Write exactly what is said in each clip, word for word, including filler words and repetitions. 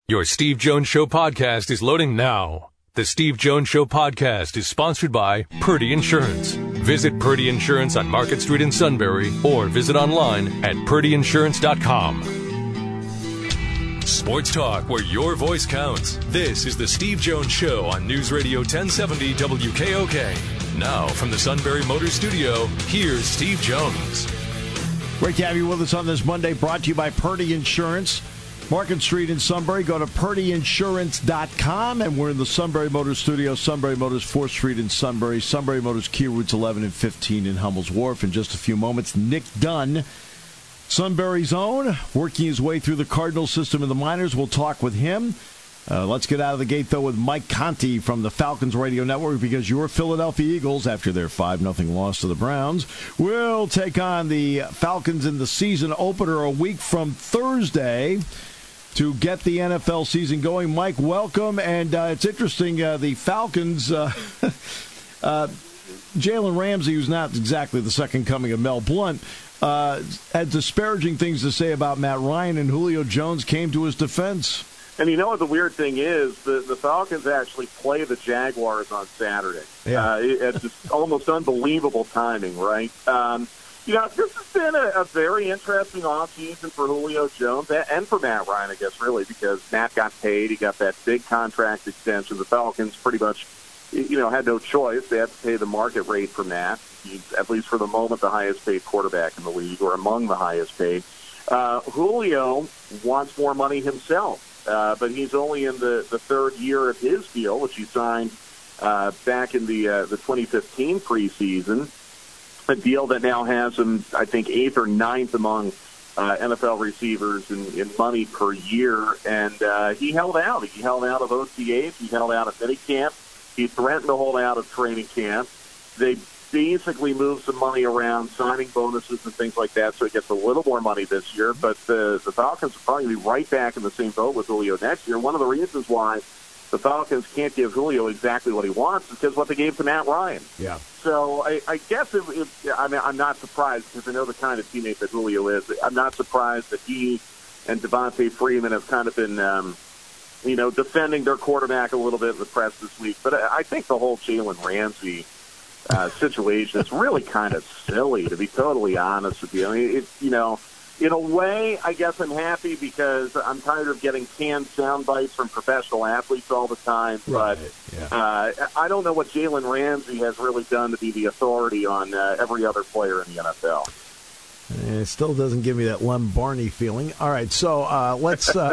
Your Steve Jones Show podcast is loading now. The Steve Jones Show podcast is sponsored by Purdy Insurance. Visit Purdy Insurance on Market Street in Sunbury or visit online at purdy insurance dot com. Sports talk where your voice counts. This is the Steve Jones Show on News Radio ten seventy W K O K. Now from the Sunbury Motor Studio, here's Steve Jones. Great to have you with us on this Monday, brought to you by Purdy Insurance. Market Street in Sunbury. Go to purdy insurance dot com, and we're in the Sunbury Motors Studio. Sunbury Motors, fourth Street in Sunbury. Sunbury Motors, Kia routes eleven and fifteen in Hummel's Wharf. In just a few moments, Nick Dunn, Sunbury's own, working his way through the Cardinal system in the minors. We'll talk with him. Uh, let's get out of the gate, though, with Mike Conti from the Falcons Radio Network, because your Philadelphia Eagles, after their five nothing loss to the Browns, will take on the Falcons in the season opener a week from Thursday to get the N F L season going. Mike, welcome. And uh, it's interesting, uh, the Falcons, uh, uh, Jalen Ramsey, who's not exactly the second coming of Mel Blount, uh, had disparaging things to say about Matt Ryan, and Julio Jones came to his defense. And you know what the weird thing is? The, the Falcons actually play the Jaguars on Saturday. Yeah. Uh, it, it's just almost unbelievable timing, right? Um, you know, this has been a, a very interesting offseason for Julio Jones and for Matt Ryan, I guess, really, because Matt got paid. He got that big contract extension. The Falcons pretty much, you know, had no choice. They had to pay the market rate for Matt. He's, at least for the moment, the highest paid quarterback in the league, or among the highest paid. Uh, Julio wants more money himself, uh, but he's only in the, the third year of his deal, which he signed uh, back in the uh, the twenty fifteen preseason. A deal that now has him, I think, eighth or ninth among uh, N F L receivers in, in money per year. And uh, he held out. He held out of O T As. He held out of minicamp. He threatened to hold out of training camp. They basically moved some money around, signing bonuses and things like that, so he gets a little more money this year. But the, the Falcons will probably be right back in the same boat with Julio next year. One of the reasons why the Falcons can't give Julio exactly what he wants is because what they gave to Matt Ryan. Yeah. So I, I guess it, it, I mean, I'm not surprised because I know the kind of teammate that Julio is. I'm not surprised that he and Devontae Freeman have kind of been, um, you know, defending their quarterback a little bit in the press this week. But I, I think the whole Jalen Ramsey uh, situation is really kind of silly, to be totally honest with you. I mean, it, you know, in a way, I guess I'm happy because I'm tired of getting canned sound bites from professional athletes all the time. Right. But Yeah. uh, I don't know what Jalen Ramsey has really done to be the authority on uh, every other player in the N F L. It still doesn't give me that Lem Barney feeling. All right, so uh, let's uh,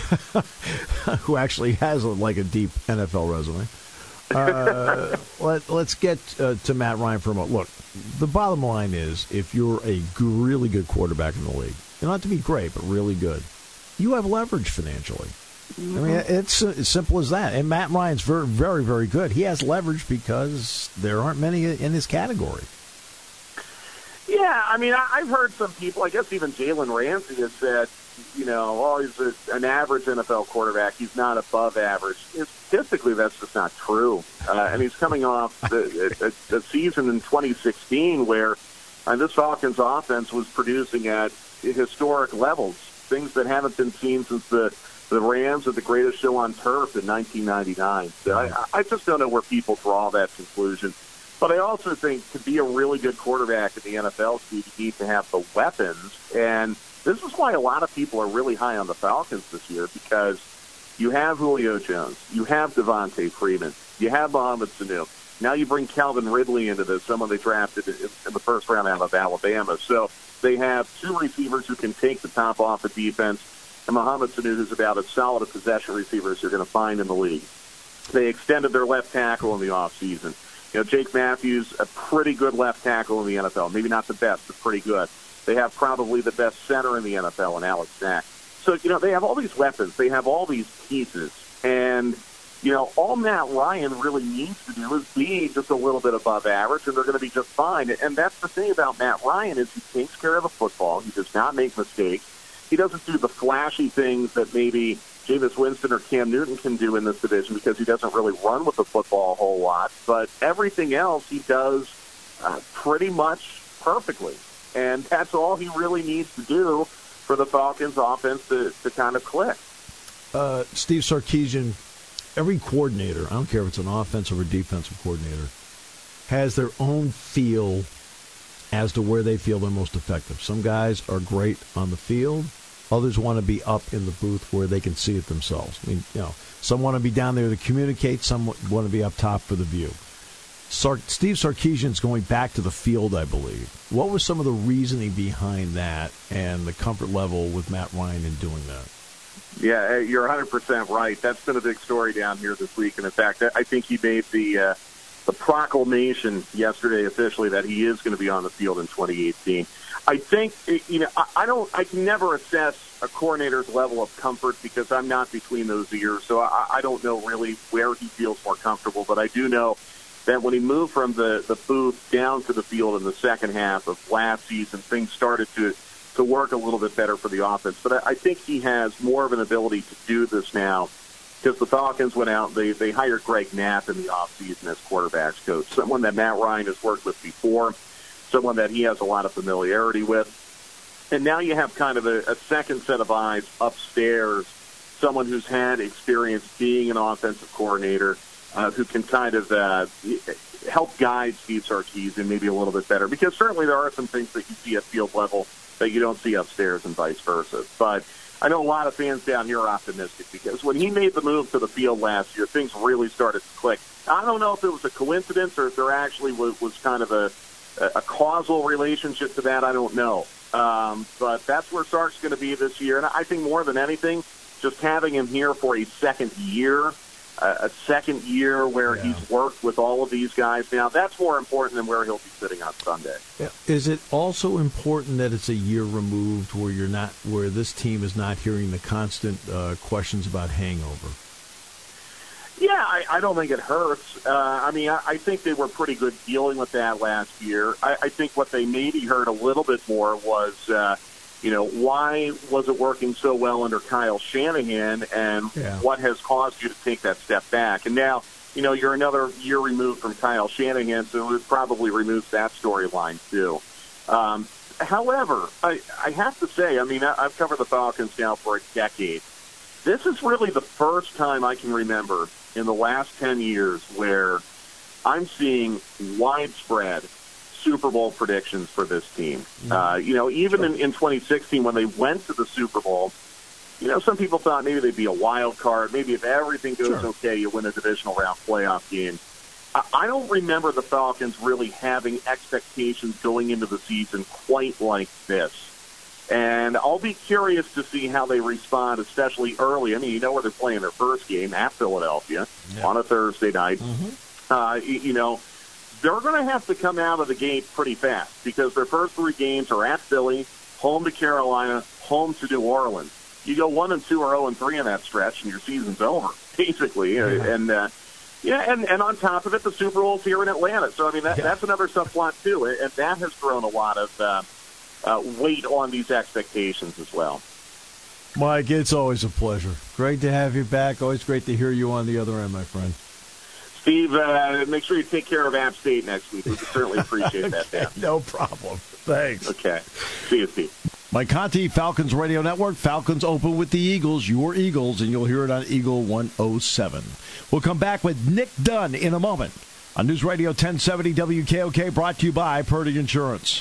– who actually has a, like a deep N F L resume. Uh, let, let's get uh, to Matt Ryan for a moment. Look, the bottom line is if you're a g- really good quarterback in the league, you don't have to be great, but really good, you have leverage financially. Mm-hmm. I mean, it's as simple as that. And Matt Ryan's very, very, very good. He has leverage because there aren't many in his category. Yeah, I mean, I, I've heard some people, I guess even Jalen Ramsey has said, you know, oh, he's a, an average N F L quarterback. He's not above average. Statistically, that's just not true. Uh, and he's coming off the, a, a season in twenty sixteen where uh, this Falcons offense was producing at historic levels, things that haven't been seen since the, the Rams at the greatest show on turf in nineteen ninety-nine. So I, I just don't know where people draw that conclusion. But I also think to be a really good quarterback in the N F L, Steve, you need to have the weapons. And this is why a lot of people are really high on the Falcons this year, because you have Julio Jones, you have Devontae Freeman, you have Mohamed Sanu. Now you bring Calvin Ridley into this, someone they drafted in the first round out of Alabama. So they have two receivers who can take the top off the defense, and Mohamed Sanu, who's about as solid a possession receiver as you're going to find in the league. They extended their left tackle in the offseason. You know, Jake Matthews, a pretty good left tackle in the N F L. Maybe not the best, but pretty good. They have probably the best center in the N F L in Alex Mack. So, you know, they have all these weapons. They have all these pieces. And, you know, all Matt Ryan really needs to do is be just a little bit above average, and they're going to be just fine. And that's the thing about Matt Ryan is he takes care of the football. He does not make mistakes. He doesn't do the flashy things that maybe Jameis Winston or Cam Newton can do in this division because he doesn't really run with the football a whole lot. But everything else he does uh, pretty much perfectly. And that's all he really needs to do for the Falcons offense to, to kind of click. uh, Steve Sarkisian, every coordinator, I don't care if it's an offensive or defensive coordinator, has their own feel as to where they feel they're most effective. Some guys are great on the field. Others want to be up in the booth where they can see it themselves. I mean, you know, some want to be down there to communicate. Some want to be up top for the view. Sar- Steve Sarkisian's going back to the field, I believe. What was some of the reasoning behind that and the comfort level with Matt Ryan in doing that? Yeah, you're one hundred percent right. That's been a big story down here this week. And, in fact, I think he made the uh, the proclamation yesterday officially that he is going to be on the field in twenty eighteen. I think, you know, I don't, I can never assess a coordinator's level of comfort because I'm not between those ears, so I, I don't know really where he feels more comfortable. But I do know that when he moved from the, the booth down to the field in the second half of last season, things started to to work a little bit better for the offense. But I, I think he has more of an ability to do this now because the Falcons went out, they, they hired Greg Knapp in the offseason as quarterback's coach, someone that Matt Ryan has worked with before, someone that he has a lot of familiarity with. And now you have kind of a, a second set of eyes upstairs, someone who's had experience being an offensive coordinator, uh, who can kind of uh, help guide Steve Sarkisian maybe a little bit better. Because certainly there are some things that you see at field level that you don't see upstairs and vice versa. But I know a lot of fans down here are optimistic because when he made the move to the field last year, things really started to click. I don't know if it was a coincidence or if there actually was, was kind of a a causal relationship to that, I don't know. Um, but that's where Sark's going to be this year. And I think more than anything, just having him here for a second year, uh, a second year where yeah. he's worked with all of these guys now, that's more important than where he'll be sitting on Sunday. Yeah. Is it also important that it's a year removed where you're not, where this team is not hearing the constant uh, questions about hangover? Yeah, I, I don't think it hurts. Uh, I mean, I, I think they were pretty good dealing with that last year. I, I think what they maybe heard a little bit more was, uh, you know, why was it working so well under Kyle Shanahan, and yeah. what has caused you to take that step back? And now, you know, you're another year removed from Kyle Shanahan, so it probably removes that storyline too. Um, however, I, I have to say, I mean, I, I've covered the Falcons now for a decade. This is really the first time I can remember in the last ten years where I'm seeing widespread Super Bowl predictions for this team. Mm-hmm. Uh, you know, even sure. in, in twenty sixteen when they went to the Super Bowl, you know, some people thought maybe they'd be a wild card. Maybe if everything goes sure. okay, you win a divisional round playoff game. I, I don't remember the Falcons really having expectations going into the season quite like this. And I'll be curious to see how they respond, especially early. I mean, you know where they're playing their first game at Philadelphia yeah. on a Thursday night. Mm-hmm. Uh, you know, they're going to have to come out of the gate pretty fast because their first three games are at Philly, home to Carolina, home to New Orleans. You go one and two or zero and three in that stretch, and your season's over, basically. Yeah. And uh, yeah, and, and on top of it, the Super Bowl's here in Atlanta. So I mean, that, yeah. that's another subplot too, and that has thrown a lot of uh, uh, weight on these expectations as well. Mike, it's always a pleasure. Great to have you back. Always great to hear you on the other end, my friend. Steve, uh, make sure you take care of App State next week. We would certainly appreciate that. Okay, no problem. Thanks. Okay. See you, Steve. Mike Conti, Falcons Radio Network. Falcons open with the Eagles, your Eagles, and you'll hear it on Eagle one oh seven. We'll come back with Nick Dunn in a moment on News Radio ten seventy W K O K, brought to you by Purdy Insurance.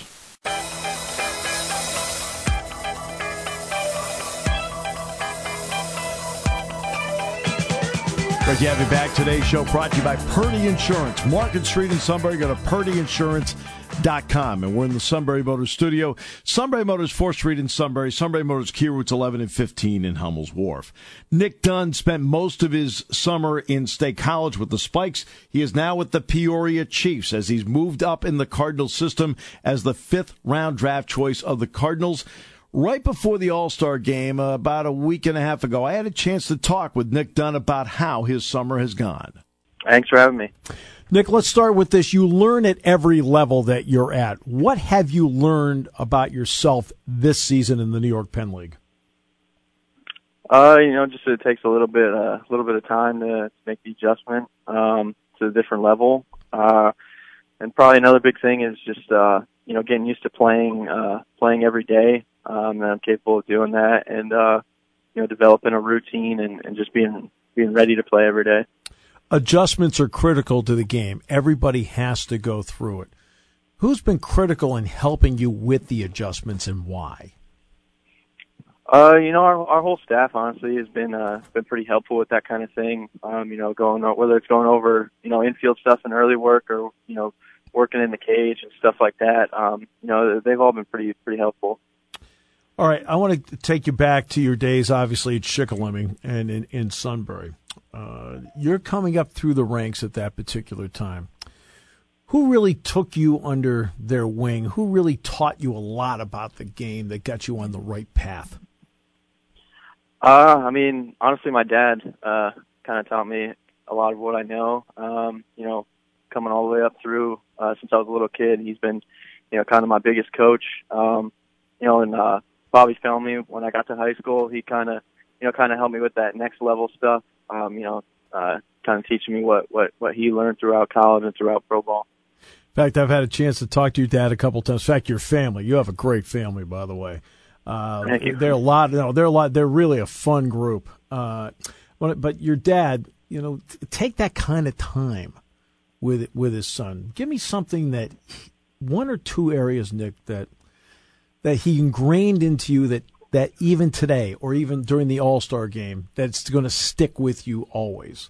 Great to have you back. Today's show brought to you by Purdy Insurance. Market Street in Sunbury. Go to purdy insurance dot com. And we're in the Sunbury Motors studio. Sunbury Motors, fourth Street in Sunbury. Sunbury Motors, Key Routes eleven and fifteen in Hummel's Wharf. Nick Dunn spent most of his summer in State College with the Spikes. He is now with the Peoria Chiefs as he's moved up in the Cardinals system as the fifth round draft choice of the Cardinals. Right before the All-Star game, uh, about a week and a half ago, I had a chance to talk with Nick Dunn about how his summer has gone. Thanks for having me. Nick, let's start with this. You learn at every level that you're at. What have you learned about yourself this season in the New York Penn League? Uh, you know, just it takes a little bit, a uh, little bit of time to make the adjustment um, to a different level. Uh, and probably another big thing is just, uh, you know, getting used to playing, uh, playing every day. Um, and I'm capable of doing that, and uh, you know, developing a routine and, and just being being ready to play every day. Adjustments are critical to the game. Everybody has to go through it. Who's been critical in helping you with the adjustments and why? Uh, you know, our our whole staff honestly has been uh been pretty helpful with that kind of thing. Um, you know, going whether it's going over you know infield stuff and early work, or you know working in the cage and stuff like that. Um, you know, they've all been pretty pretty helpful. All right, I want to take you back to your days, obviously at Shikellamy and in, in Sunbury. Uh, you're coming up through the ranks at that particular time. Who really took you under their wing? Who really taught you a lot about the game that got you on the right path? Uh, I mean, honestly, my dad uh, kind of taught me a lot of what I know. Um, you know, coming all the way up through uh, since I was a little kid, he's been, you know, kind of my biggest coach. Um, you know, and uh, Bobby Felmy, when I got to high school, he kind of, you know, kind of helped me with that next level stuff. Um, you know, uh, kind of teaching me what, what, what he learned throughout college and throughout pro ball. In fact, I've had a chance to talk to your dad a couple of times. In fact, your family. You have a great family, by the way. Uh, Thank you. They're a lot. No, they're a lot. They're really a fun group. Uh, but your dad, you know, take that kind of time with with his son. Give me something that one or two areas, Nick, that that he ingrained into you that that even today or even during the All-Star game that's going to stick with you always.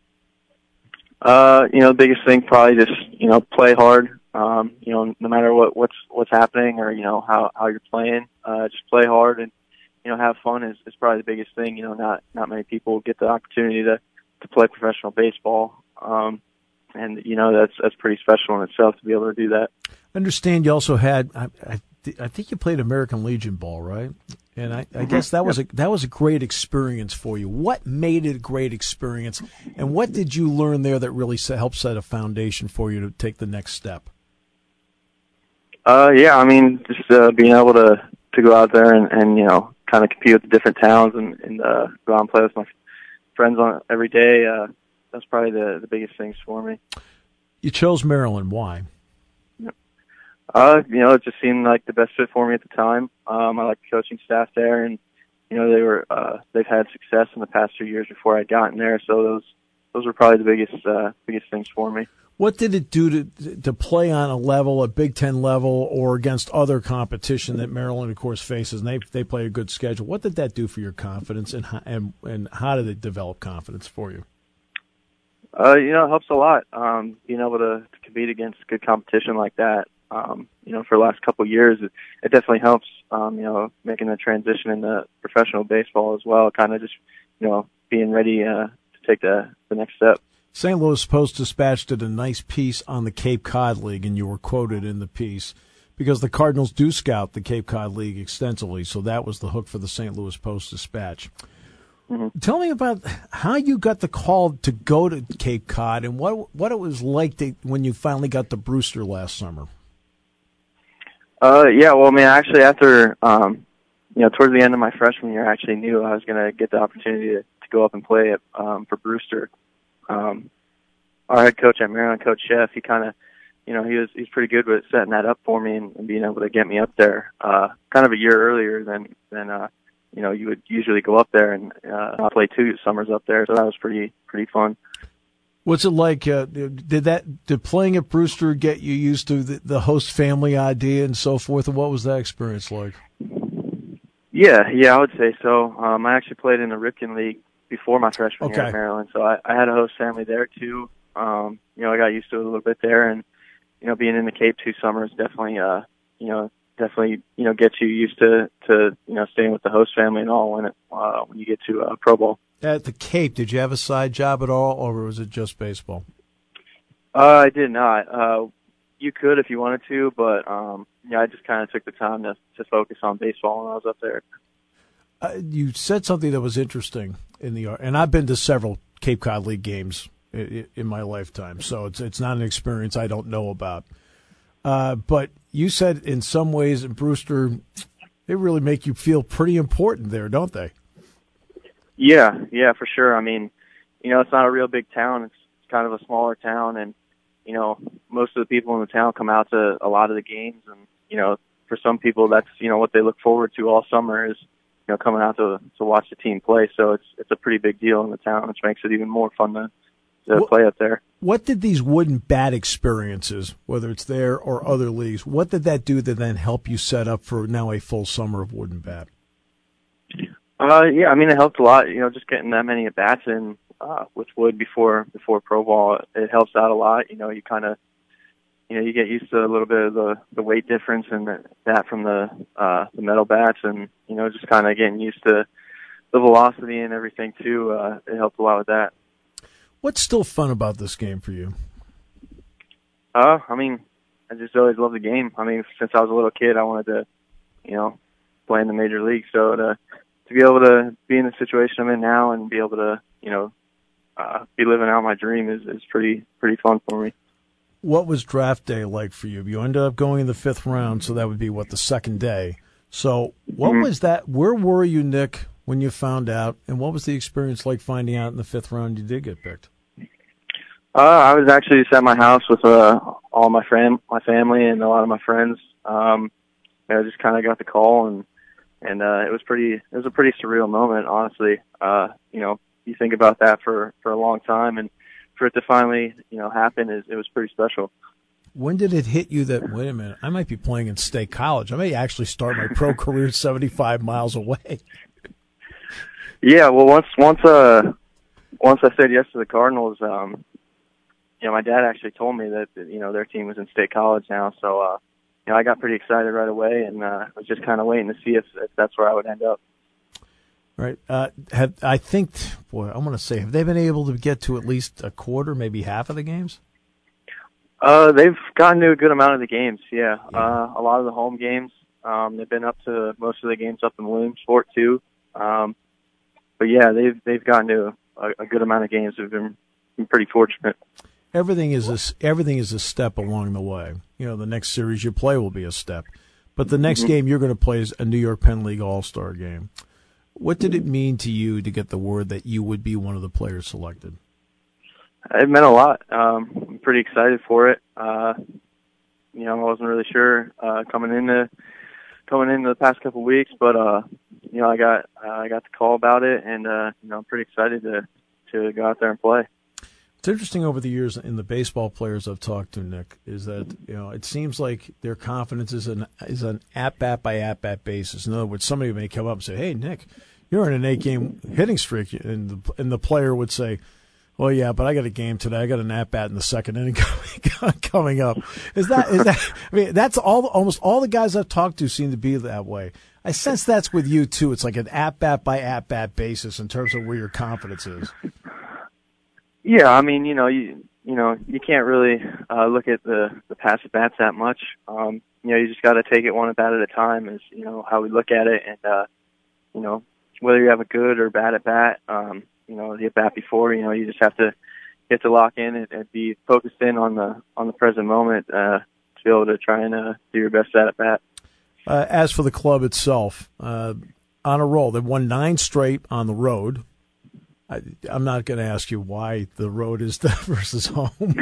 Uh, you know, the biggest thing probably just, you know, play hard. Um, you know, no matter what, what's, what's happening or, you know, how, how you're playing, uh, just play hard and, you know, have fun is, is probably the biggest thing. You know, not, not many people get the opportunity to, to play professional baseball. Um, and, you know, that's, that's pretty special in itself to be able to do that. I understand you also had, I, I, I think you played American Legion ball, right? And I, I guess that was a that was a great experience for you. What made it a great experience, and what did you learn there that really helped set a foundation for you to take the next step? Uh, yeah, I mean, just uh, being able to, to go out there and, and you know kind of compete with the different towns and, and uh, go out and play with my friends on every day. Uh, that's probably the the biggest things for me. You chose Maryland. Why? Uh, you know, it just seemed like the best fit for me at the time. Um, I like the coaching staff there, and you know, they were uh, they've had success in the past few years before I'd gotten there. So those those were probably the biggest uh, biggest things for me. What did it do to to play on a level, a Big Ten level, or against other competition that Maryland, of course, faces? And they they play a good schedule. What did that do for your confidence, and how, and and how did it develop confidence for you? Uh, you know, it helps a lot. Um, being able to, to compete against good competition like that. Um, you know, for the last couple of years, it, it definitely helps, um, you know, making the transition into professional baseball as well, kind of just, you know, being ready uh, to take the, the next step. Saint Louis Post-Dispatch did a nice piece on the Cape Cod League, and you were quoted in the piece because the Cardinals do scout the Cape Cod League extensively, so that was the hook for the Saint Louis Post-Dispatch. Mm-hmm. Tell me about how you got the call to go to Cape Cod and what what it was like to, when you finally got to Brewster last summer. Uh, yeah, well, I mean, actually, after, um, you know, towards the end of my freshman year, I actually knew I was going to get the opportunity to, to go up and play it, um, for Brewster. Um, our head coach at Maryland, Coach Sheff, he kind of, you know, he was, he's pretty good with setting that up for me and, and being able to get me up there, uh, kind of a year earlier than, than, uh, you know, you would usually go up there and, uh, play two summers up there. So that was pretty, pretty fun. What's it like? Uh, did that did playing at Brewster get you used to the, the host family idea and so forth? And what was that experience like? Yeah, yeah, I would say so. Um, I actually played in the Ripken League before my freshman okay. year at Maryland, so I, I had a host family there too. Um, you know, I got used to it a little bit there, and you know, being in the Cape two summers definitely, uh, you know, definitely, you know, gets you used to to you know staying with the host family and all when it uh, when you get to uh, pro ball. At the Cape, did you have a side job at all, or was it just baseball? Uh, I did not. Uh, you could if you wanted to, but um, yeah, I just kind of took the time to to focus on baseball when I was up there. Uh, you said something that was interesting in the, and I've been to several Cape Cod League games in, in my lifetime, so it's it's not an experience I don't know about. Uh, but you said in some ways in Brewster, they really make you feel pretty important there, don't they? Yeah, yeah, for sure. I mean, you know, it's not a real big town. It's kind of a smaller town, and, you know, most of the people in the town come out to a lot of the games, and, you know, for some people that's, you know, what they look forward to all summer is, you know, coming out to to watch the team play. So it's it's a pretty big deal in the town, which makes it even more fun to, to what, play up there. What did these wooden bat experiences, whether it's there or other leagues, what did that do to then help you set up for now a full summer of wooden bat? Uh, yeah, I mean, it helped a lot. You know, just getting that many at bats in uh, with wood before before pro ball, it helps out a lot. You know, you kind of you know you get used to a little bit of the, the weight difference and the, that from the uh, the metal bats, and you know, just kind of getting used to the velocity and everything too. Uh, it helped a lot with that. What's still fun about this game for you? Uh, I mean, I just always loved the game. I mean, since I was a little kid, I wanted to, you know, play in the major league. So to to be able to be in the situation I'm in now and be able to, you know, uh, be living out my dream is, is pretty pretty fun for me. What was draft day like for you? You ended up going in the fifth round, so that would be, what, the second day. So what mm-hmm. was that? Where were you, Nick, when you found out? And what was the experience like finding out in the fifth round you did get picked? Uh, I was actually just at my house with uh, all my fam- my family and a lot of my friends. Um, I just kind of got the call, and and uh, it was pretty. It was a pretty surreal moment, honestly. Uh, you know, you think about that for, for a long time, and for it to finally, you know, happen, is it was pretty special. When did it hit you that, wait a minute, I might be playing in state college? I may actually start my pro career seventy-five miles away. Yeah, well, once once uh once I said yes to the Cardinals, um, you know, my dad actually told me that, you know, their team was in state college now, so uh, you know, I got pretty excited right away, and uh, I was just kind of waiting to see if, if that's where I would end up. Right. Uh, have, I think, boy, I'm going to say, have they been able to get to at least a quarter, maybe half of the games? Uh, they've gotten to a good amount of the games, yeah. yeah. Uh, a lot of the home games. Um, they've been up to most of the games up in Williamsport too. Um, but yeah, they've they've gotten to a, a good amount of games. We've been, been pretty fortunate. Everything is a, everything is a step along the way. You know, the next series you play will be a step, but the next mm-hmm. game you're going to play is a New York Penn League All-Star game. What did it mean to you to get the word that you would be one of the players selected? It meant a lot. Um, I'm pretty excited for it. Uh, you know, I wasn't really sure uh, coming into coming into the past couple of weeks, but uh, you know, I got uh, I got the call about it, and uh, you know, I'm pretty excited to to go out there and play. It's interesting over the years in the baseball players I've talked to, Nick, is that, you know, it seems like their confidence is an is an at bat by at bat basis. In other words, somebody may come up and say, "Hey, Nick, you're in an eight game hitting streak," and the and the player would say, "Well, yeah, but I got a game today. I got an at bat in the second inning coming up." Is that is that? I mean, that's all. Almost all the guys I've talked to seem to be that way. I sense that's with you too. It's like an at bat by at bat basis in terms of where your confidence is. Yeah, I mean, you know, you you know, you can't really uh, look at the the past at bats that much. Um, you know, you just got to take it one at bat at a time. Is you know how we look at it, and uh, you know, whether you have a good or bad at bat. Um, You know, the at bat before, you know, you just have to you have to lock in and, and be focused in on the on the present moment uh, to be able to try and uh, do your best at bat. Uh, as for the club itself, uh, on a roll, they've won nine straight on the road. I, I'm not going to ask you why the road is the versus home.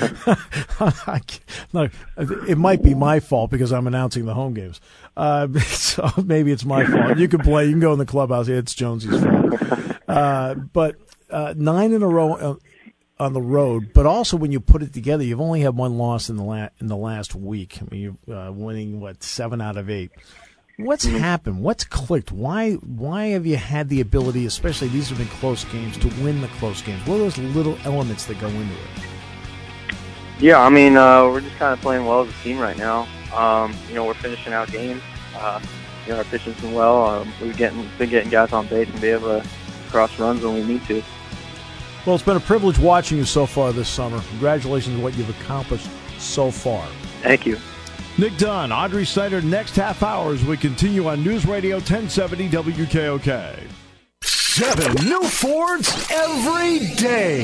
I no, it might be my fault because I'm announcing the home games. Uh, so maybe it's my fault. You can play. You can go in the clubhouse. It's Jonesy's fault. Uh, but uh, nine in a row uh, on the road. But also, when you put it together, you've only had one loss in the la- in the last week. I mean, you're uh, winning what seven out of eight. What's mm-hmm. happened? What's clicked? Why why have you had the ability, especially these have been close games, to win the close games? What are those little elements that go into it? Yeah, I mean, uh, we're just kind of playing well as a team right now. Um, you know, we're finishing out games. Uh, you know, our pitching's been well. Um, we've getting, been getting guys on base and be able to cross runs when we need to. Well, it's been a privilege watching you so far this summer. Congratulations on what you've accomplished so far. Thank you. Nick Dunn, Audrey Snyder, next half hour as we continue on News Radio ten seventy W K O K. Seven new Fords every day.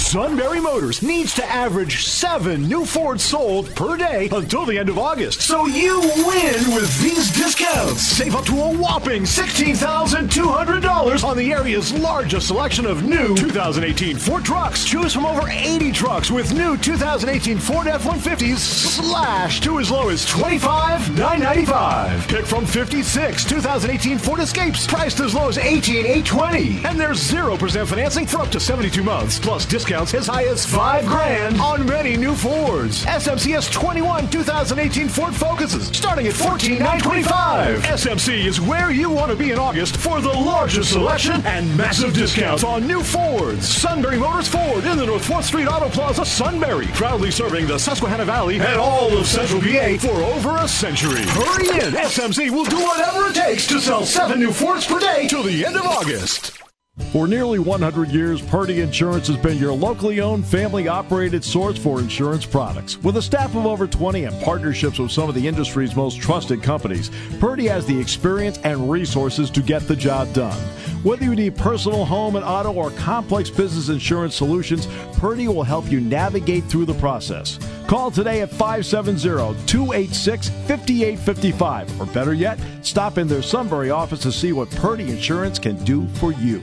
Sunbury Motors needs to average seven new Fords sold per day until the end of August. So you win with these discounts. Save up to a whopping sixteen thousand two hundred dollars on the area's largest selection of new two thousand eighteen Ford trucks. Choose from over eighty trucks with new two thousand eighteen Ford F one fifties slash to as low as twenty-five thousand nine hundred ninety-five dollars. Pick from fifty-six two thousand eighteen Ford Escapes priced as low as eighteen thousand eight hundred twenty dollars. And there's zero percent financing for up to seventy-two months, plus discounts as high as five grand on many new Fords. S M C S twenty-one two thousand eighteen Ford Focuses starting at fourteen thousand nine hundred twenty-five dollars. S M C is where you want to be in August for the largest selection and massive discounts on new Fords. Sunbury Motors Ford in the North fourth Street Auto Plaza, Sunbury, proudly serving the Susquehanna Valley and all of Central P A for over a century. Hurry in! S M C will do whatever it takes to sell seven new Fords per day till the end of August. For nearly one hundred years, Purdy Insurance has been your locally owned, family-operated source for insurance products. With a staff of over twenty and partnerships with some of the industry's most trusted companies, Purdy has the experience and resources to get the job done. Whether you need personal, home, and auto, or complex business insurance solutions, Purdy will help you navigate through the process. Call today at five seven zero, two eight six, five eight five five. Or better yet, stop in their Sunbury office to see what Purdy Insurance can do for you.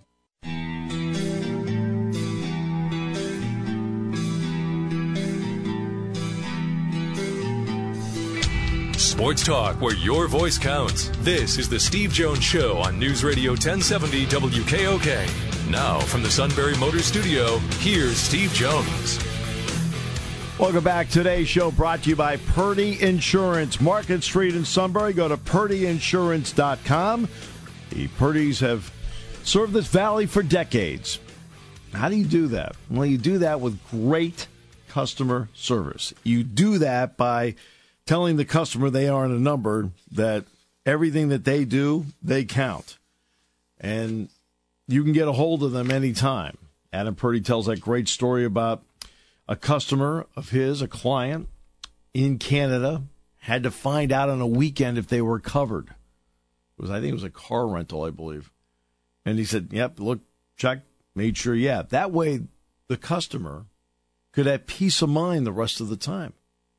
Sports talk where your voice counts. This is the Steve Jones Show on News Radio ten seventy W K O K. Now from the Sunbury Motors Studio, here's Steve Jones. Welcome back. Today's show brought to you by Purdy Insurance. Market Street in Sunbury. Go to purdy insurance dot com. The Purdys have served this valley for decades. How do you do that? Well, you do that with great customer service. You do that by telling the customer they aren't a number, that everything that they do, they count. And you can get a hold of them anytime. Adam Purdy tells that great story about a customer of his, a client in Canada, had to find out on a weekend if they were covered. It was, I think it was a car rental, I believe. And he said, yep, look, check, made sure, yeah. That way the customer could have peace of mind the rest of the time.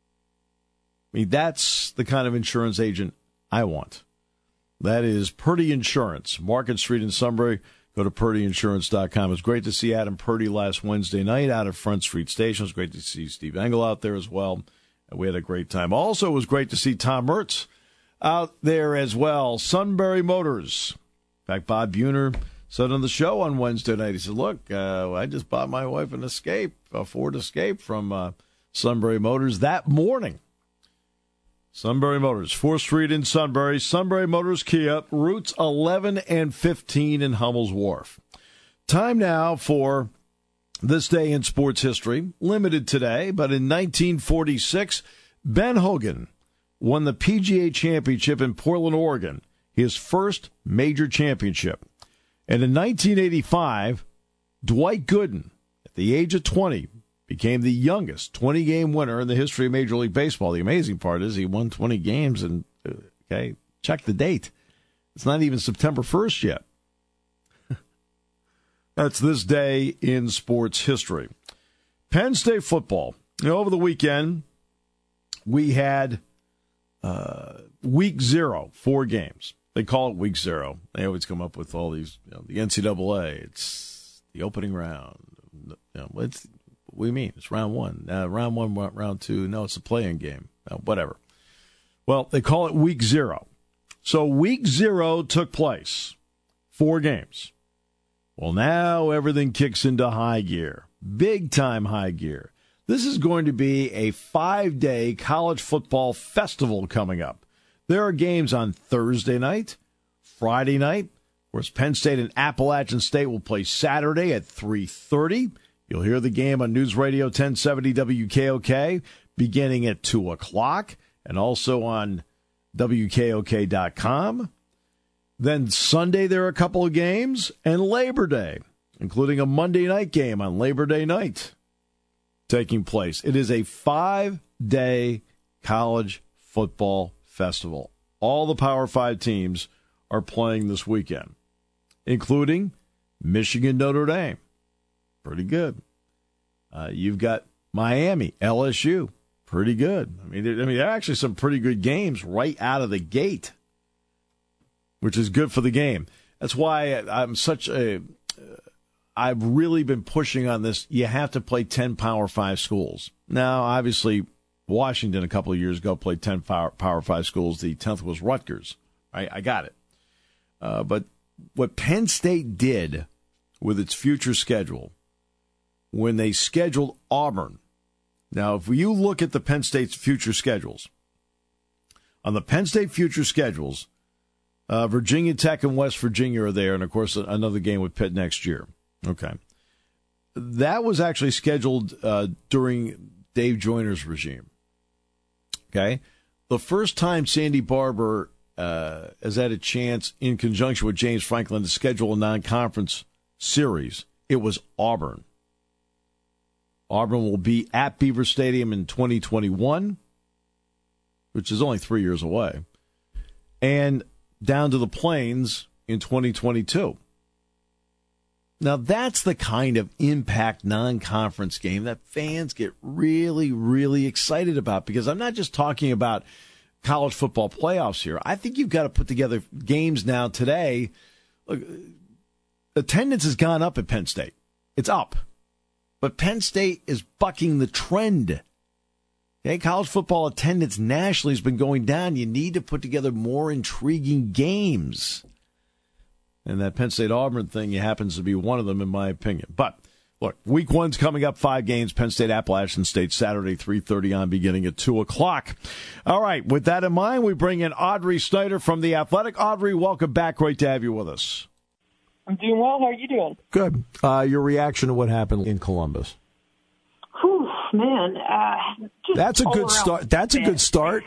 I mean, that's the kind of insurance agent I want. That is Purdy Insurance, Market Street in Sunbury. Go to purdy insurance dot com. It was great to see Adam Purdy last Wednesday night out of Front Street Station. It was great to see Steve Engel out there as well. We had a great time. Also, it was great to see Tom Mertz out there as well. Sunbury Motors. In fact, Bob Buhner said on the show on Wednesday night, he said, look, uh, I just bought my wife an Escape, a Ford Escape from uh, Sunbury Motors that morning. Sunbury Motors, fourth Street in Sunbury. Sunbury Motors Kia, routes eleven and fifteen in Hummel's Wharf. Time now for this day in sports history. Limited today, but in nineteen forty-six, Ben Hogan won the P G A Championship in Portland, Oregon, his first major championship. And in nineteen eighty-five, Dwight Gooden, at the age of twenty, became the youngest twenty-game winner in the history of Major League Baseball. The amazing part is he won twenty games, and, okay, check the date. It's not even September first yet. That's this day in sports history. Penn State football. You know, over the weekend, we had uh, week zero, four games. They call it week zero. They always come up with all these, you know, the N C double A. It's the opening round. You know, it's What do you mean? It's round one. Uh, round one, round two. No, it's a play-in game. Uh, whatever. Well, they call it week zero. So week zero took place. Four games. Well, now everything kicks into high gear. Big-time high gear. This is going to be a five-day college football festival coming up. There are games on Thursday night, Friday night. Of course, Penn State and Appalachian State will play Saturday at three thirty. You'll hear the game on News Radio ten seventy W K O K beginning at two o'clock and also on W K O K dot com. Then Sunday there are a couple of games, and Labor Day, including a Monday night game on Labor Day night taking place. It is a five-day college football festival. All the Power Five teams are playing this weekend, including Michigan, Notre Dame. Pretty good. Uh, you've got Miami, L S U, pretty good. I mean, there, I mean, there are actually some pretty good games right out of the gate, which is good for the game. That's why I'm such a. Uh, I've really been pushing on this. You have to play ten Power Five schools. Now, obviously, Washington a couple of years ago played ten Power, Power Five schools. The tenth was Rutgers. I, I got it. Uh, but what Penn State did with its future schedule, when they scheduled Auburn. Now, if you look at the Penn State's future schedules, on the Penn State future schedules, uh, Virginia Tech and West Virginia are there, and, of course, another game with Pitt next year. Okay. That was actually scheduled uh, during Dave Joyner's regime. Okay. The first time Sandy Barber uh, has had a chance, in conjunction with James Franklin, to schedule a non-conference series, it was Auburn. Auburn will be at Beaver Stadium in twenty twenty-one, which is only three years away, and down to the Plains in twenty twenty-two. Now, that's the kind of impact non-conference game that fans get really, really excited about, because I'm not just talking about college football playoffs here. I think you've got to put together games now today. Look, attendance has gone up at Penn State. It's up. But Penn State is bucking the trend. Okay, college football attendance nationally has been going down. You need to put together more intriguing games. And that Penn State-Auburn thing happens to be one of them, in my opinion. But, look, week one's coming up, five games. Penn State, Appalachian State, Saturday, three thirty on, beginning at two o'clock. All right, with that in mind, we bring in Audrey Snyder from The Athletic. Audrey, welcome back. Great to have you with us. I'm doing well. How are you doing? Good. Uh, your reaction to what happened in Columbus? Whew, man. Uh, just That's a good start. That's man. a good start.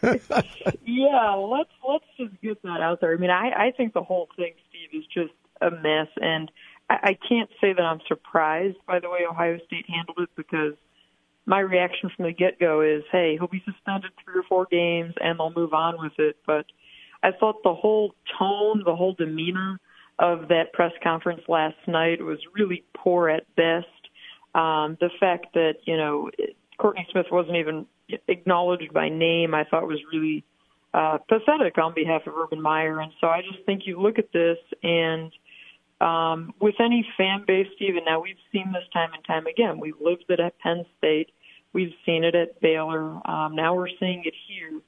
Yeah, let's let's just get that out there. I mean, I, I think the whole thing, Steve, is just a mess, and I, I can't say that I'm surprised by the way Ohio State handled it, because my reaction from the get-go is, hey, he'll be suspended three or four games, and they'll move on with it. But I thought the whole tone, the whole demeanor of that press conference last night was really poor at best. Um, the fact that, you know, Courtney Smith wasn't even acknowledged by name, I thought was really uh, pathetic on behalf of Urban Meyer. And so I just think you look at this, and um, with any fan base, Stephen, now we've seen this time and time again. We've lived it at Penn State. We've seen it at Baylor. Um, now we're seeing it here.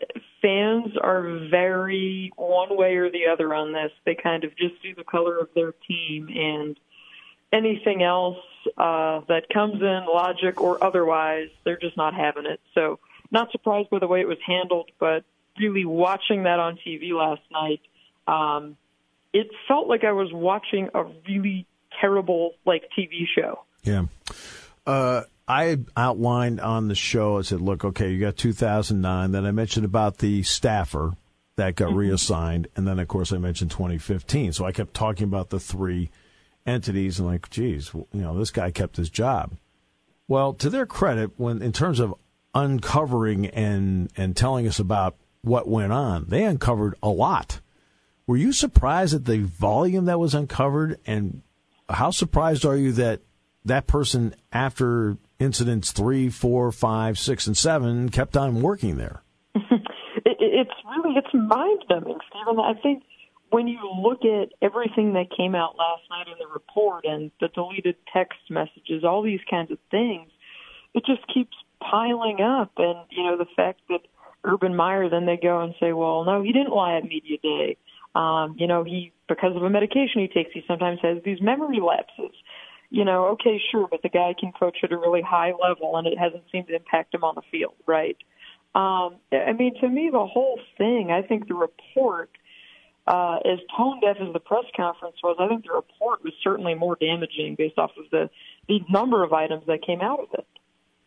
Fans are very one way or the other on this. They kind of just see the color of their team, and anything else uh, that comes in, logic or otherwise, they're just not having it. So not surprised by the way it was handled, but really watching that on T V last night, um, it felt like I was watching a really terrible like T V show. Yeah. Uh, I outlined on the show, I said, look, okay, you got two thousand nine. Then I mentioned about the staffer that got mm-hmm. reassigned. And then, of course, I mentioned twenty fifteen. So I kept talking about the three entities and like, geez, you know, this guy kept his job. Well, to their credit, when in terms of uncovering and, and telling us about what went on, they uncovered a lot. Were you surprised at the volume that was uncovered? And how surprised are you that that person, after incidents three, four, five, six, and seven, kept on working there? it, it's really, it's mind-numbing, Stephen. I think when you look at everything that came out last night in the report and the deleted text messages, all these kinds of things, it just keeps piling up. And, you know, the fact that Urban Meyer, then they go and say, well, no, he didn't lie at media day. Um, you know, he, because of a medication he takes, he sometimes has these memory lapses. You know, okay, sure, but the guy can coach at a really high level, and it hasn't seemed to impact him on the field, right? Um, I mean, to me, the whole thing, I think the report, uh, as tone-deaf as the press conference was, I think the report was certainly more damaging based off of the, the number of items that came out of it.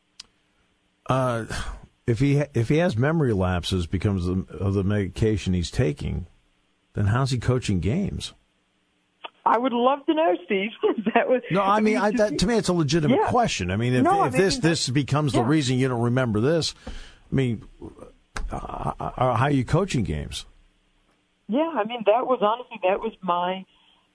Uh, if he if he has memory lapses because of the, of the medication he's taking, then how's he coaching games? I would love to know, Steve. that was, no, I mean, I, that, to me, it's a legitimate yeah. question. I mean, if, no, if I mean, this this becomes yeah. the reason you don't remember this, I mean, uh, how are you coaching games? Yeah, I mean, that was honestly, that was my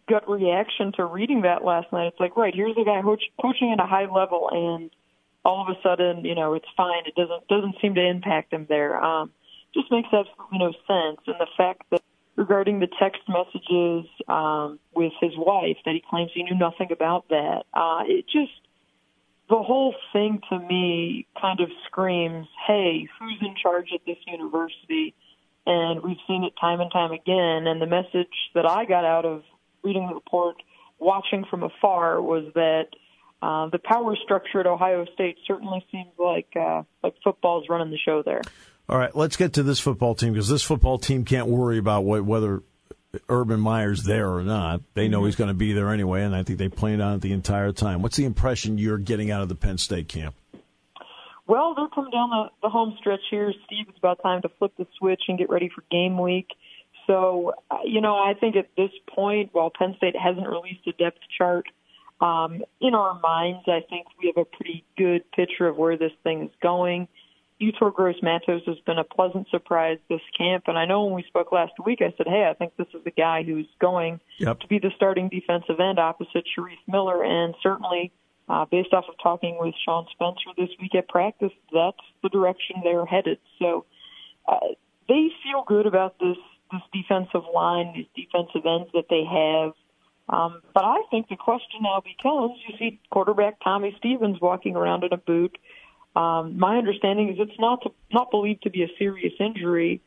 gut reaction to reading that last night. It's like, right, here's a guy coaching at a high level, and all of a sudden, you know, it's fine. It doesn't doesn't seem to impact him there. Um, just makes absolutely no sense. And the fact that regarding the text messages um, with his wife, that he claims he knew nothing about that, uh, it just, the whole thing to me kind of screams, hey, who's in charge at this university? And we've seen it time and time again. And the message that I got out of reading the report, watching from afar, was that uh, the power structure at Ohio State certainly seems like uh, like football's running the show there. All right, let's get to this football team, because this football team can't worry about what, whether Urban Meyer's there or not. They know he's going to be there anyway, and I think they planned on it the entire time. What's the impression you're getting out of the Penn State camp? Well, they're coming down the, the home stretch here, Steve. It's about time to flip the switch and get ready for game week. So, uh, you know, I think at this point, while Penn State hasn't released a depth chart, um, in our minds, I think we have a pretty good picture of where this thing is going. Yetur Gross-Matos has been a pleasant surprise this camp, and I know when we spoke last week, I said, hey, I think this is the guy who's going yep. to be the starting defensive end opposite Sharif Miller, and certainly uh, based off of talking with Sean Spencer this week at practice, that's the direction they're headed. So uh, they feel good about this, this defensive line, these defensive ends that they have. Um, but I think the question now becomes, you see quarterback Tommy Stevens walking around in a boot. Um, my understanding is it's not to, not believed to be a serious injury,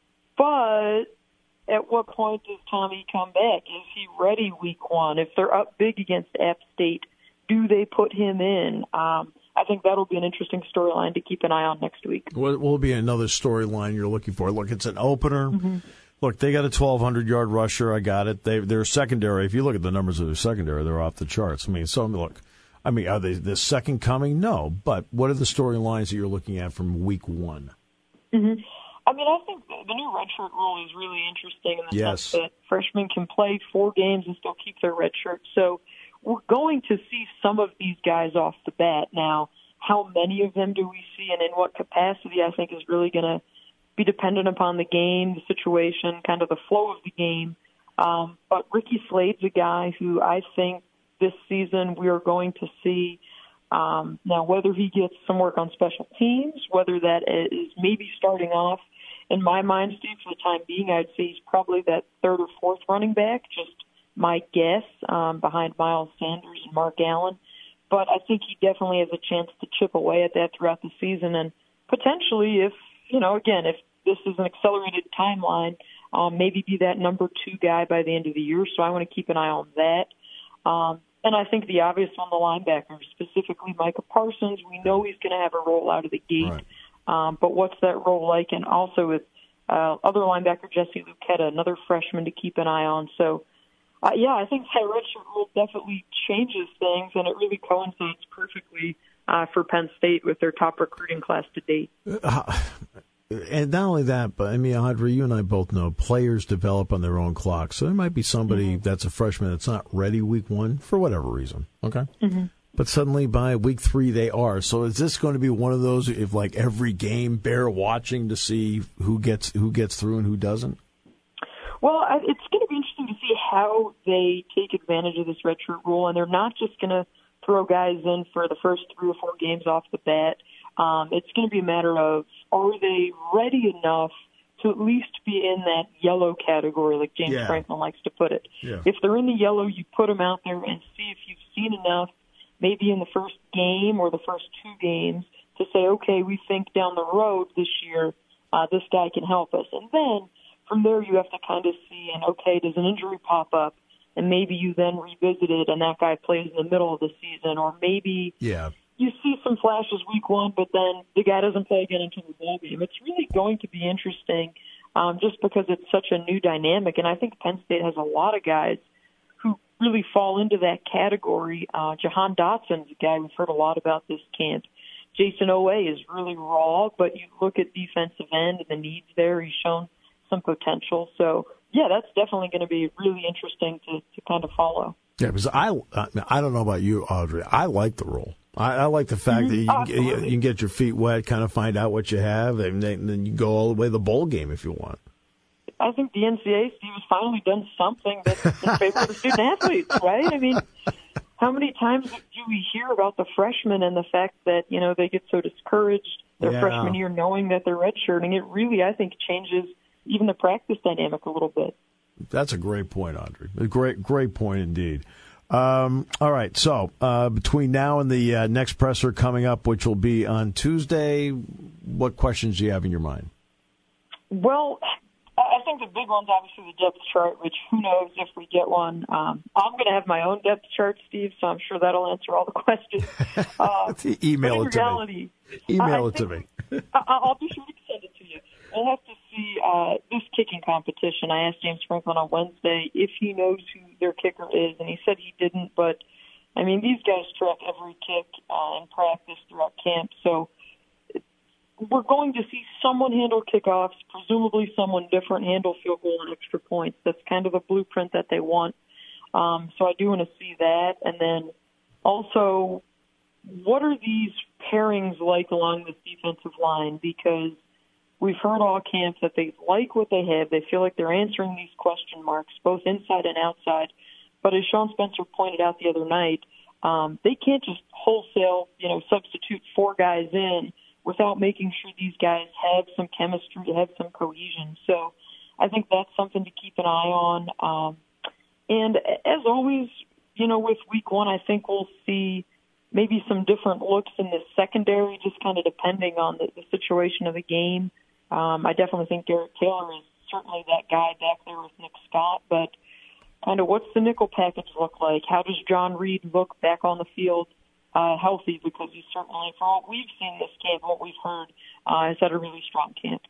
but at what point does Tommy come back? Is he ready week one? If they're up big against App State, do they put him in? Um, I think that'll be an interesting storyline to keep an eye on next week. What will be another storyline you're looking for? Look, it's an opener. Mm-hmm. Look, they got a twelve hundred yard rusher. I got it. They, their secondary, if you look at the numbers of their secondary, they're off the charts. I mean, so look. I mean, are they the second coming? No. But what are the storylines that you're looking at from week one? Mm-hmm. I mean, I think the, the new redshirt rule is really interesting in the yes. sense that freshmen can play four games and still keep their red shirt. So we're going to see some of these guys off the bat. Now, how many of them do we see and in what capacity, I think, is really going to be dependent upon the game, the situation, kind of the flow of the game. Um, but Ricky Slade's a guy who I think this season we are going to see. Um, now, whether he gets some work on special teams, whether that is maybe starting off, in my mind, Steve, for the time being, I'd say he's probably that third or fourth running back, just my guess, um, behind Miles Sanders and Mark Allen. But I think he definitely has a chance to chip away at that throughout the season. And potentially, if, you know, again, if this is an accelerated timeline, um, maybe be that number two guy by the end of the year. So I want to keep an eye on that. Um, And I think the obvious on the linebacker, specifically Micah Parsons, we know he's going to have a role out of the gate. Right. Um, but what's that role like? And also with uh, other linebacker Jesse Luketa, another freshman to keep an eye on. So, uh, yeah, I think that redshirt rule definitely changes things, and it really coincides perfectly uh, for Penn State with their top recruiting class to date. Uh, And not only that, but I mean, Audrey, you and I both know players develop on their own clock. So there might be somebody mm-hmm. that's a freshman that's not ready week one for whatever reason. Okay. Mm-hmm. But suddenly by week three they are. So is this going to be one of those, if like every game bear watching to see who gets who gets through and who doesn't? Well, it's going to be interesting to see how they take advantage of this redshirt rule. And they're not just going to throw guys in for the first three or four games off the bat. Um, it's going to be a matter of, are they ready enough to at least be in that yellow category, like James yeah. Franklin likes to put it? Yeah. If they're in the yellow, you put them out there and see if you've seen enough, maybe in the first game or the first two games, to say, okay, we think down the road this year, uh, this guy can help us. And then from there you have to kind of see, and okay, does an injury pop up? And maybe you then revisit it and that guy plays in the middle of the season, or maybe yeah. you see some flashes week one, but then the guy doesn't play again until the bowl game. It's really going to be interesting um, just because it's such a new dynamic. And I think Penn State has a lot of guys who really fall into that category. Uh, Jahan Dotson's a guy we've heard a lot about this camp. Jason Owe is really raw, but you look at defensive end and the needs there, he's shown some potential. So, yeah, that's definitely going to be really interesting to, to kind of follow. Yeah, because I, I don't know about you, Audrey. I like the rule. I, I like the fact that you can, get, you can get your feet wet, kind of find out what you have, and then, and then you go all the way to the bowl game if you want. I think the N C A A, Steve, has finally done something that's in favor of the student athletes, right? I mean, how many times do we hear about the freshmen and the fact that, you know, they get so discouraged their yeah. freshman year knowing that they're redshirting? It really, I think, changes even the practice dynamic a little bit. That's a great point, Audrey. A great, great point indeed. Um, all right, so uh, between now and the uh, next presser coming up, which will be on Tuesday, what questions do you have in your mind? Well, I think the big one's obviously the depth chart, which who knows if we get one. Um, I'm going to have my own depth chart, Steve, so I'm sure that'll answer all the questions. Uh, Email it to reality, me. Email I it to me. I, I'll be sure to send it to you. We'll have to see uh, this kicking competition. I asked James Franklin on Wednesday if he knows who their kicker is, and he said he didn't. But, I mean, these guys track every kick uh, in practice throughout camp. So we're going to see someone handle kickoffs, presumably someone different handle field goal and extra points. That's kind of the blueprint that they want. Um, so I do want to see that. And then also, what are these pairings like along this defensive line? Because we've heard all camp that they like what they have. They feel like they're answering these question marks, both inside and outside. But as Sean Spencer pointed out the other night, um, they can't just wholesale, you know, substitute four guys in without making sure these guys have some chemistry, have some cohesion. So I think that's something to keep an eye on. Um, and as always, you know, with week one, I think we'll see maybe some different looks in the secondary, just kind of depending on the, the situation of the game. Um, I definitely think Garrett Taylor is certainly that guy back there with Nick Scott, but kind of what's the nickel package look like? How does John Reed look back on the field uh, healthy? Because he's certainly, for what we've seen this camp, what we've heard, uh, has had a really strong camp.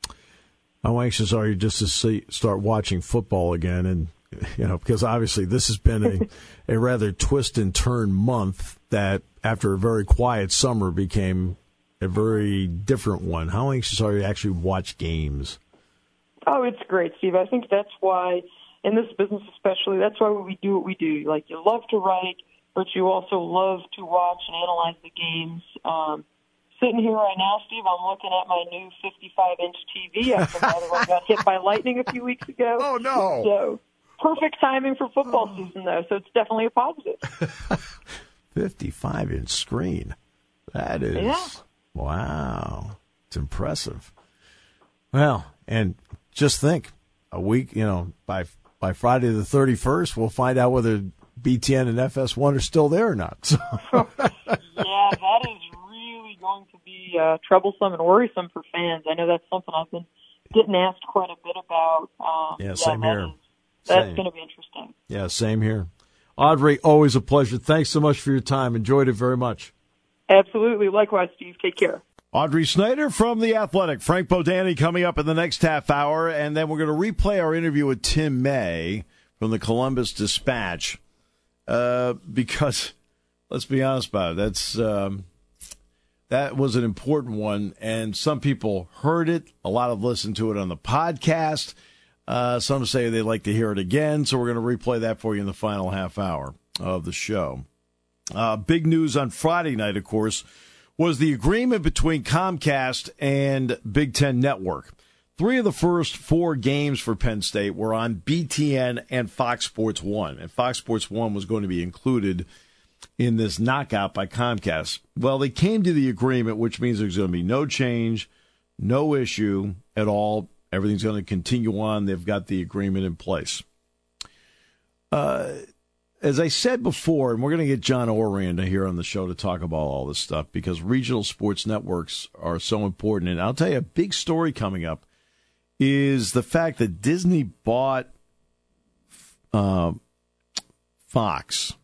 How anxious are you just to see, start watching football again? And, you know, because obviously this has been a, a rather twist and turn month that after a very quiet summer became a very different one. How anxious are you to actually watch games? Oh, it's great, Steve. I think that's why, in this business especially, that's why we do what we do. Like, you love to write, but you also love to watch and analyze the games. Um, sitting here right now, Steve, I'm looking at my new fifty-five inch T V after my other one got hit by lightning a few weeks ago. Oh, no. So, perfect timing for football season, though, so it's definitely a positive. fifty-five inch screen. That is, yeah. Wow. It's impressive. Well, and just think, a week, you know, by by Friday the thirty-first, we'll find out whether B T N and F S one are still there or not. So. Yeah, that is really going to be uh, troublesome and worrisome for fans. I know that's something I've been getting asked quite a bit about. Um, yeah, yeah, same that here. Is, that's Same. going to be interesting. Yeah, same here. Audrey, always a pleasure. Thanks so much for your time. Enjoyed it very much. Absolutely. Likewise, Steve. Take care. Audrey Snyder from The Athletic. Frank Bodani coming up in the next half hour, and then we're going to replay our interview with Tim May from the Columbus Dispatch uh, because, let's be honest about it, that's um, that was an important one, and some people heard it. A lot have listened to it on the podcast. Uh, some say they'd like to hear it again, so we're going to replay that for you in the final half hour of the show. Uh, big news on Friday night, of course, was the agreement between Comcast and Big Ten Network. Three of the first four games for Penn State were on B T N and Fox Sports one, and Fox Sports one was going to be included in this knockout by Comcast. Well, they came to the agreement, which means there's going to be no change, no issue at all. Everything's going to continue on. They've got the agreement in place. Uh, as I said before, and we're going to get John Oranda here on the show to talk about all this stuff because regional sports networks are so important. And I'll tell you, a big story coming up is the fact that Disney bought uh, Fox.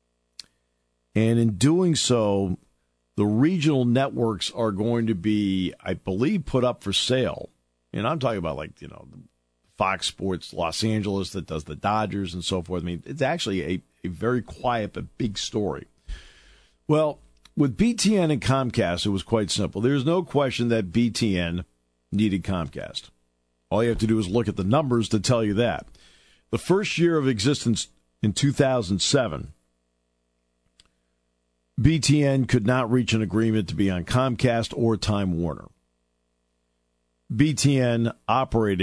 And in doing so, the regional networks are going to be, I believe, put up for sale. And I'm talking about, like, you know, Fox Sports Los Angeles that does the Dodgers and so forth. I mean, it's actually a, a very quiet but big story. Well, with B T N and Comcast, it was quite simple. There's no question that B T N needed Comcast. All you have to do is look at the numbers to tell you that. The first year of existence in two thousand seven, B T N could not reach an agreement to be on Comcast or Time Warner. B T N operated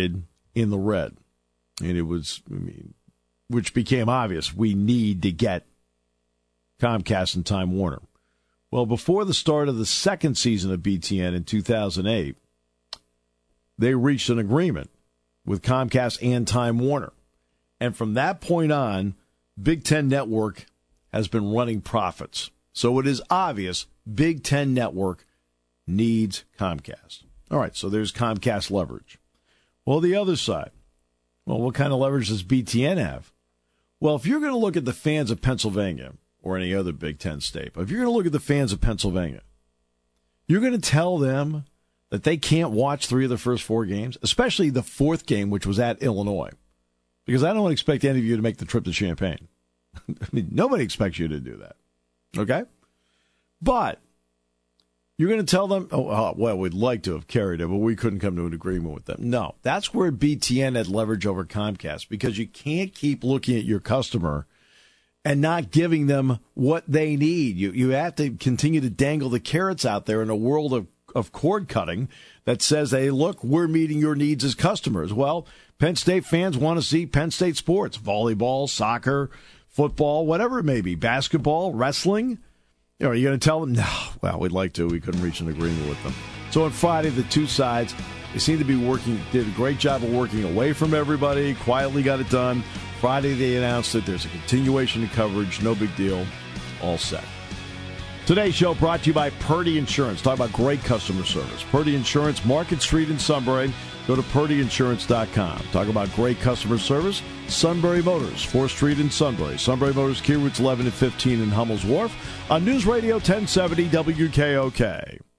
in the red. And it was, I mean, which became obvious. We need to get Comcast and Time Warner. Well, before the start of the second season of B T N in two thousand eight, they reached an agreement with Comcast and Time Warner. And from that point on, Big Ten Network has been running profits. So it is obvious Big Ten Network needs Comcast. All right, so there's Comcast leverage. Well, the other side. Well, what kind of leverage does B T N have? Well, if you're going to look at the fans of Pennsylvania or any other Big Ten state, but if you're going to look at the fans of Pennsylvania, you're going to tell them that they can't watch three of the first four games, especially the fourth game, which was at Illinois, because I don't expect any of you to make the trip to Champaign. I mean, nobody expects you to do that, okay? But you're going to tell them, oh, oh, well, we'd like to have carried it, but we couldn't come to an agreement with them. No, that's where B T N had leverage over Comcast, because you can't keep looking at your customer and not giving them what they need. You you have to continue to dangle the carrots out there in a world of, of cord cutting that says, hey, look, we're meeting your needs as customers. Well, Penn State fans want to see Penn State sports, volleyball, soccer, football, whatever it may be, basketball, wrestling. You know, are you going to tell them, no, well, we'd like to. We couldn't reach an agreement with them. So on Friday, the two sides, they seem to be working, did a great job of working away from everybody, quietly got it done. Friday, they announced that there's a continuation of coverage, no big deal, all set. Today's show brought to you by Purdy Insurance. Talk about great customer service. Purdy Insurance, Market Street in Sunbury. Go to Purdy Insurance dot com. Talk about great customer service. Sunbury Motors, fourth Street in Sunbury. Sunbury Motors, key routes eleven and fifteen in Hummel's Wharf. On News Radio ten seventy W K O K.